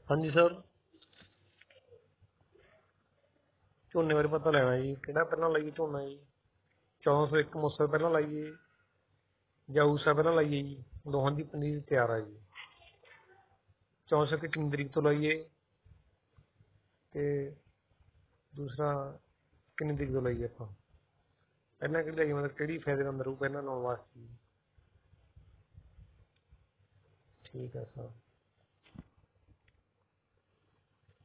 ਹਾਂਜੀ ਸਰ, ਝੋਨੇ ਬਾਰੇ ਪਤਾ ਲੈਣਾ ਜੀ। ਕਿਹੜਾ ਪਹਿਲਾਂ ਲਾਈਏ ਝੋਨਾ ਜੀ? 1401 ਮੂਸਾ ਪਹਿਲਾਂ ਲਾਈਏ ਜਾਂ ਊਸਾ ਪਹਿਲਾਂ ਲਾਈਏ ਜੀ? ਦੋਹਾਂ ਦੀ ਪਨੀਰੀ ਤਿਆਰ ਆ ਜੀ। 1401 ਕਿੰਨੀ ਤਰੀਕ ਤੋਂ ਲਾਈਏ ਤੇ ਦੂਸਰਾ ਕਿੰਨੀ ਤਰੀਕ ਤੋਂ ਲਾਈਏ ਆਪਾਂ? ਪਹਿਲਾਂ ਕਿਹੜੀ ਲਾਈਏ, ਮਤਲਬ ਕਿਹੜੀ ਫਾਇਦੇਮੰਦ ਰਹੂ ਪਹਿਲਾਂ ਲਾਉਣ ਵਾਸਤੇ? ਠੀਕ ਹੈ ਸਰ।